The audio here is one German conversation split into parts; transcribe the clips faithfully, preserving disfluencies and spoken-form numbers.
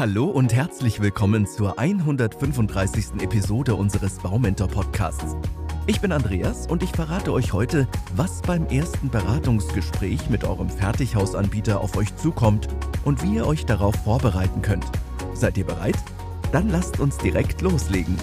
Hallo und herzlich willkommen zur hundertfünfunddreißigsten Episode unseres Baumentor-Podcasts. Ich bin Andreas und ich verrate euch heute, was beim ersten Beratungsgespräch mit eurem Fertighausanbieter auf euch zukommt und wie ihr euch darauf vorbereiten könnt. Seid ihr bereit? Dann lasst uns direkt loslegen.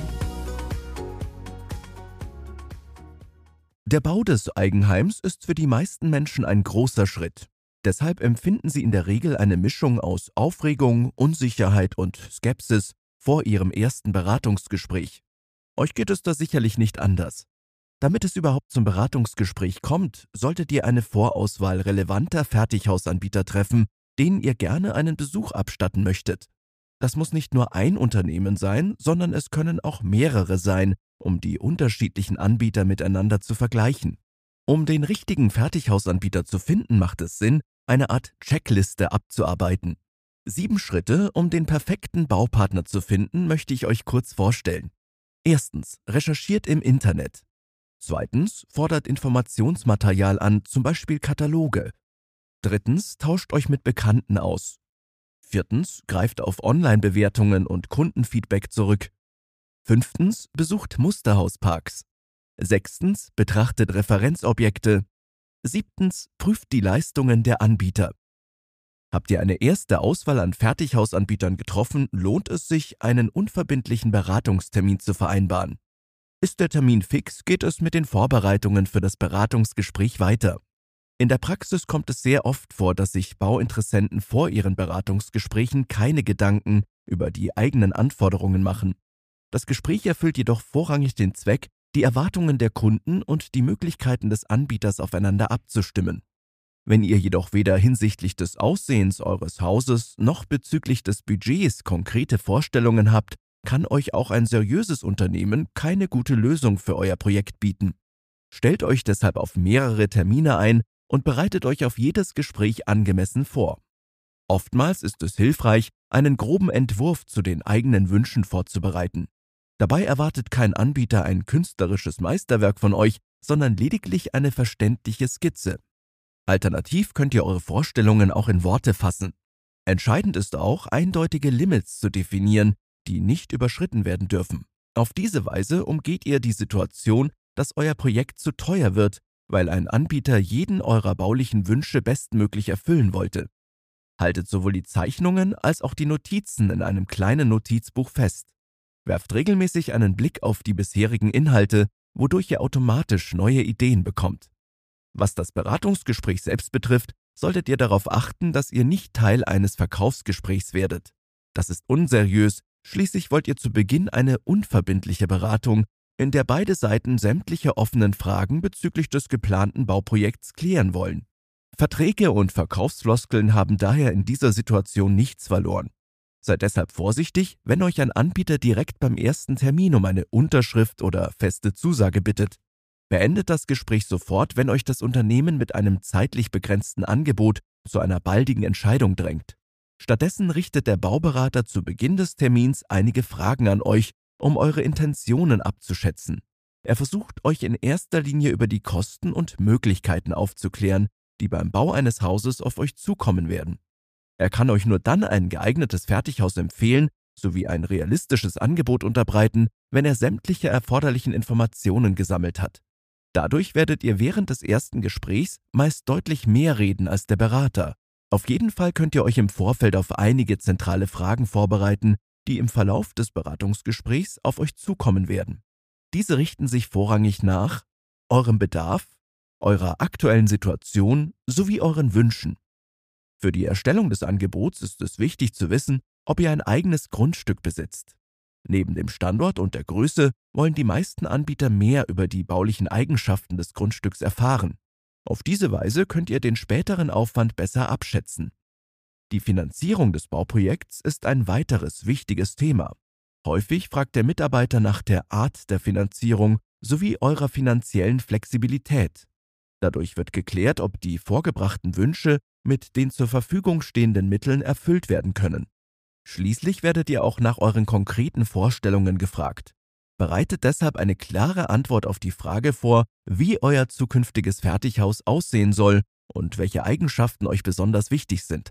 Der Bau des Eigenheims ist für die meisten Menschen ein großer Schritt. Deshalb empfinden sie in der Regel eine Mischung aus Aufregung, Unsicherheit und Skepsis vor ihrem ersten Beratungsgespräch. Euch geht es da sicherlich nicht anders. Damit es überhaupt zum Beratungsgespräch kommt, solltet ihr eine Vorauswahl relevanter Fertighausanbieter treffen, denen ihr gerne einen Besuch abstatten möchtet. Das muss nicht nur ein Unternehmen sein, sondern es können auch mehrere sein, um die unterschiedlichen Anbieter miteinander zu vergleichen. Um den richtigen Fertighausanbieter zu finden, macht es Sinn, eine Art Checkliste abzuarbeiten. Sieben Schritte, um den perfekten Baupartner zu finden, möchte ich euch kurz vorstellen. Erstens, recherchiert im Internet. Zweitens, fordert Informationsmaterial an, zum Beispiel Kataloge. Drittens, tauscht euch mit Bekannten aus. Viertens, greift auf Online-Bewertungen und Kundenfeedback zurück. Fünftens, besucht Musterhausparks. Sechstens, betrachtet Referenzobjekte. Siebtens, prüft die Leistungen der Anbieter. Habt ihr eine erste Auswahl an Fertighausanbietern getroffen, lohnt es sich, einen unverbindlichen Beratungstermin zu vereinbaren. Ist der Termin fix, geht es mit den Vorbereitungen für das Beratungsgespräch weiter. In der Praxis kommt es sehr oft vor, dass sich Bauinteressenten vor ihren Beratungsgesprächen keine Gedanken über die eigenen Anforderungen machen. Das Gespräch erfüllt jedoch vorrangig den Zweck, die Erwartungen der Kunden und die Möglichkeiten des Anbieters aufeinander abzustimmen. Wenn ihr jedoch weder hinsichtlich des Aussehens eures Hauses noch bezüglich des Budgets konkrete Vorstellungen habt, kann euch auch ein seriöses Unternehmen keine gute Lösung für euer Projekt bieten. Stellt euch deshalb auf mehrere Termine ein und bereitet euch auf jedes Gespräch angemessen vor. Oftmals ist es hilfreich, einen groben Entwurf zu den eigenen Wünschen vorzubereiten. Dabei erwartet kein Anbieter ein künstlerisches Meisterwerk von euch, sondern lediglich eine verständliche Skizze. Alternativ könnt ihr eure Vorstellungen auch in Worte fassen. Entscheidend ist auch, eindeutige Limits zu definieren, die nicht überschritten werden dürfen. Auf diese Weise umgeht ihr die Situation, dass euer Projekt zu teuer wird, weil ein Anbieter jeden eurer baulichen Wünsche bestmöglich erfüllen wollte. Haltet sowohl die Zeichnungen als auch die Notizen in einem kleinen Notizbuch fest. Werft regelmäßig einen Blick auf die bisherigen Inhalte, wodurch ihr automatisch neue Ideen bekommt. Was das Beratungsgespräch selbst betrifft, solltet ihr darauf achten, dass ihr nicht Teil eines Verkaufsgesprächs werdet. Das ist unseriös, schließlich wollt ihr zu Beginn eine unverbindliche Beratung, in der beide Seiten sämtliche offenen Fragen bezüglich des geplanten Bauprojekts klären wollen. Verträge und Verkaufsfloskeln haben daher in dieser Situation nichts verloren. Seid deshalb vorsichtig, wenn euch ein Anbieter direkt beim ersten Termin um eine Unterschrift oder feste Zusage bittet. Beendet das Gespräch sofort, wenn euch das Unternehmen mit einem zeitlich begrenzten Angebot zu einer baldigen Entscheidung drängt. Stattdessen richtet der Bauberater zu Beginn des Termins einige Fragen an euch, um eure Intentionen abzuschätzen. Er versucht euch in erster Linie über die Kosten und Möglichkeiten aufzuklären, die beim Bau eines Hauses auf euch zukommen werden. Er kann euch nur dann ein geeignetes Fertighaus empfehlen, sowie ein realistisches Angebot unterbreiten, wenn er sämtliche erforderlichen Informationen gesammelt hat. Dadurch werdet ihr während des ersten Gesprächs meist deutlich mehr reden als der Berater. Auf jeden Fall könnt ihr euch im Vorfeld auf einige zentrale Fragen vorbereiten, die im Verlauf des Beratungsgesprächs auf euch zukommen werden. Diese richten sich vorrangig nach eurem Bedarf, eurer aktuellen Situation sowie euren Wünschen. Für die Erstellung des Angebots ist es wichtig zu wissen, ob ihr ein eigenes Grundstück besitzt. Neben dem Standort und der Größe wollen die meisten Anbieter mehr über die baulichen Eigenschaften des Grundstücks erfahren. Auf diese Weise könnt ihr den späteren Aufwand besser abschätzen. Die Finanzierung des Bauprojekts ist ein weiteres wichtiges Thema. Häufig fragt der Mitarbeiter nach der Art der Finanzierung sowie eurer finanziellen Flexibilität. Dadurch wird geklärt, ob die vorgebrachten Wünsche mit den zur Verfügung stehenden Mitteln erfüllt werden können. Schließlich werdet ihr auch nach euren konkreten Vorstellungen gefragt. Bereitet deshalb eine klare Antwort auf die Frage vor, wie euer zukünftiges Fertighaus aussehen soll und welche Eigenschaften euch besonders wichtig sind.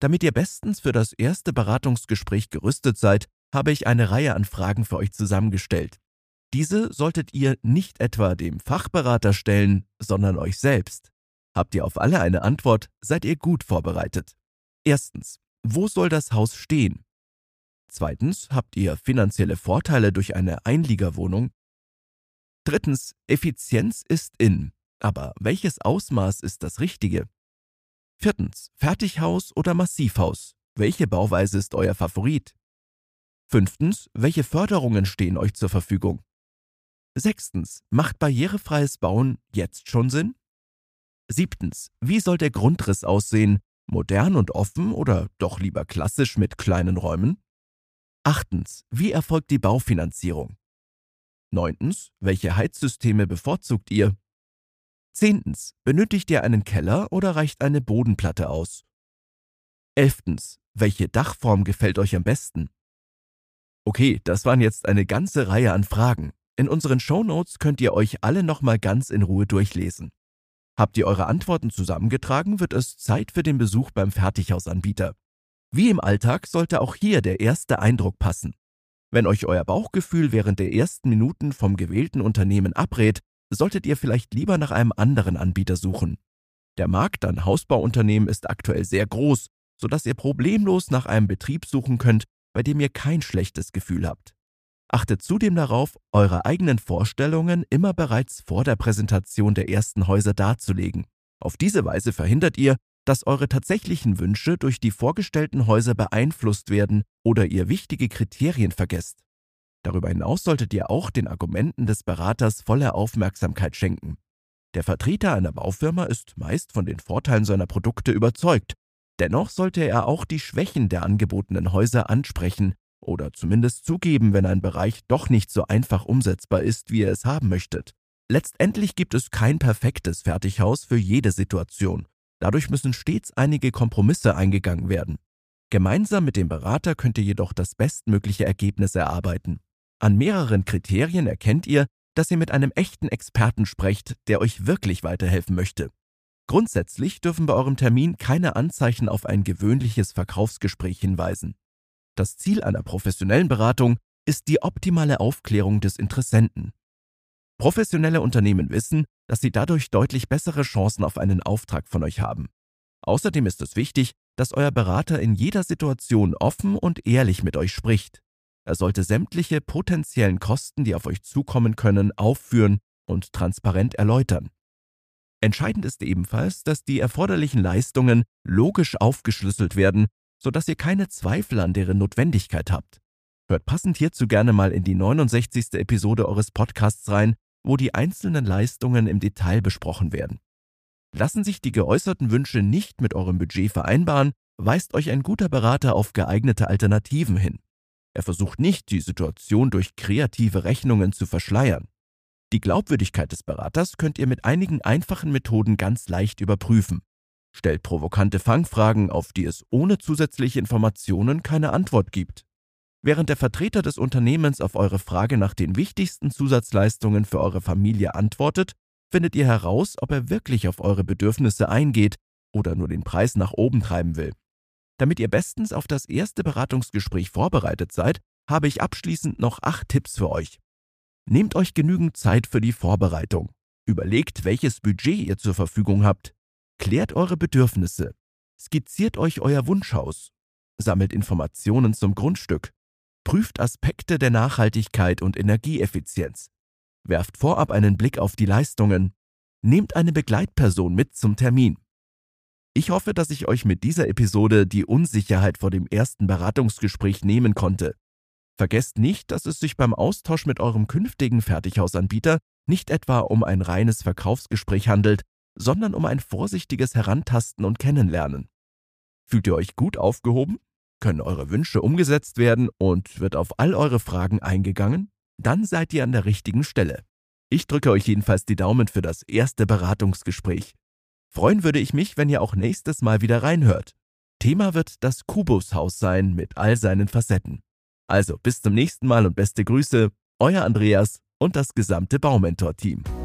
Damit ihr bestens für das erste Beratungsgespräch gerüstet seid, habe ich eine Reihe an Fragen für euch zusammengestellt. Diese solltet ihr nicht etwa dem Fachberater stellen, sondern euch selbst. Habt ihr auf alle eine Antwort, seid ihr gut vorbereitet. Erstens, wo soll das Haus stehen? Zweitens, habt ihr finanzielle Vorteile durch eine Einliegerwohnung? Drittens, Effizienz ist in, aber welches Ausmaß ist das Richtige? Viertens, Fertighaus oder Massivhaus? Welche Bauweise ist euer Favorit? Fünftens, welche Förderungen stehen euch zur Verfügung? Sechstens, macht barrierefreies Bauen jetzt schon Sinn? Siebtens, wie soll der Grundriss aussehen? Modern und offen oder doch lieber klassisch mit kleinen Räumen? Achtens, wie erfolgt die Baufinanzierung? Neuntens, welche Heizsysteme bevorzugt ihr? Zehntens, benötigt ihr einen Keller oder reicht eine Bodenplatte aus? Elftens, welche Dachform gefällt euch am besten? Okay, das waren jetzt eine ganze Reihe an Fragen. In unseren Shownotes könnt ihr euch alle nochmal ganz in Ruhe durchlesen. Habt ihr eure Antworten zusammengetragen, wird es Zeit für den Besuch beim Fertighausanbieter. Wie im Alltag sollte auch hier der erste Eindruck passen. Wenn euch euer Bauchgefühl während der ersten Minuten vom gewählten Unternehmen abrät, solltet ihr vielleicht lieber nach einem anderen Anbieter suchen. Der Markt an Hausbauunternehmen ist aktuell sehr groß, sodass ihr problemlos nach einem Betrieb suchen könnt, bei dem ihr kein schlechtes Gefühl habt. Achtet zudem darauf, eure eigenen Vorstellungen immer bereits vor der Präsentation der ersten Häuser darzulegen. Auf diese Weise verhindert ihr, dass eure tatsächlichen Wünsche durch die vorgestellten Häuser beeinflusst werden oder ihr wichtige Kriterien vergesst. Darüber hinaus solltet ihr auch den Argumenten des Beraters volle Aufmerksamkeit schenken. Der Vertreter einer Baufirma ist meist von den Vorteilen seiner Produkte überzeugt. Dennoch sollte er auch die Schwächen der angebotenen Häuser ansprechen oder zumindest zugeben, wenn ein Bereich doch nicht so einfach umsetzbar ist, wie ihr es haben möchtet. Letztendlich gibt es kein perfektes Fertighaus für jede Situation. Dadurch müssen stets einige Kompromisse eingegangen werden. Gemeinsam mit dem Berater könnt ihr jedoch das bestmögliche Ergebnis erarbeiten. An mehreren Kriterien erkennt ihr, dass ihr mit einem echten Experten sprecht, der euch wirklich weiterhelfen möchte. Grundsätzlich dürfen bei eurem Termin keine Anzeichen auf ein gewöhnliches Verkaufsgespräch hinweisen. Das Ziel einer professionellen Beratung ist die optimale Aufklärung des Interessenten. Professionelle Unternehmen wissen, dass sie dadurch deutlich bessere Chancen auf einen Auftrag von euch haben. Außerdem ist es wichtig, dass euer Berater in jeder Situation offen und ehrlich mit euch spricht. Er sollte sämtliche potenziellen Kosten, die auf euch zukommen können, aufführen und transparent erläutern. Entscheidend ist ebenfalls, dass die erforderlichen Leistungen logisch aufgeschlüsselt werden, sodass ihr keine Zweifel an deren Notwendigkeit habt. Hört passend hierzu gerne mal in die neunundsechzigste Episode eures Podcasts rein, wo die einzelnen Leistungen im Detail besprochen werden. Lassen sich die geäußerten Wünsche nicht mit eurem Budget vereinbaren, weist euch ein guter Berater auf geeignete Alternativen hin. Er versucht nicht, die Situation durch kreative Rechnungen zu verschleiern. Die Glaubwürdigkeit des Beraters könnt ihr mit einigen einfachen Methoden ganz leicht überprüfen. Stellt provokante Fangfragen, auf die es ohne zusätzliche Informationen keine Antwort gibt. Während der Vertreter des Unternehmens auf eure Frage nach den wichtigsten Zusatzleistungen für eure Familie antwortet, findet ihr heraus, ob er wirklich auf eure Bedürfnisse eingeht oder nur den Preis nach oben treiben will. Damit ihr bestens auf das erste Beratungsgespräch vorbereitet seid, habe ich abschließend noch acht Tipps für euch. Nehmt euch genügend Zeit für die Vorbereitung. Überlegt, welches Budget ihr zur Verfügung habt. Klärt eure Bedürfnisse. Skizziert euch euer Wunschhaus. Sammelt Informationen zum Grundstück. Prüft Aspekte der Nachhaltigkeit und Energieeffizienz. Werft vorab einen Blick auf die Leistungen. Nehmt eine Begleitperson mit zum Termin. Ich hoffe, dass ich euch mit dieser Episode die Unsicherheit vor dem ersten Beratungsgespräch nehmen konnte. Vergesst nicht, dass es sich beim Austausch mit eurem künftigen Fertighausanbieter nicht etwa um ein reines Verkaufsgespräch handelt, sondern um ein vorsichtiges Herantasten und Kennenlernen. Fühlt ihr euch gut aufgehoben? Können eure Wünsche umgesetzt werden und wird auf all eure Fragen eingegangen? Dann seid ihr an der richtigen Stelle. Ich drücke euch jedenfalls die Daumen für das erste Beratungsgespräch. Freuen würde ich mich, wenn ihr auch nächstes Mal wieder reinhört. Thema wird das Kubushaus sein mit all seinen Facetten. Also bis zum nächsten Mal und beste Grüße, euer Andreas und das gesamte Baumentor-Team.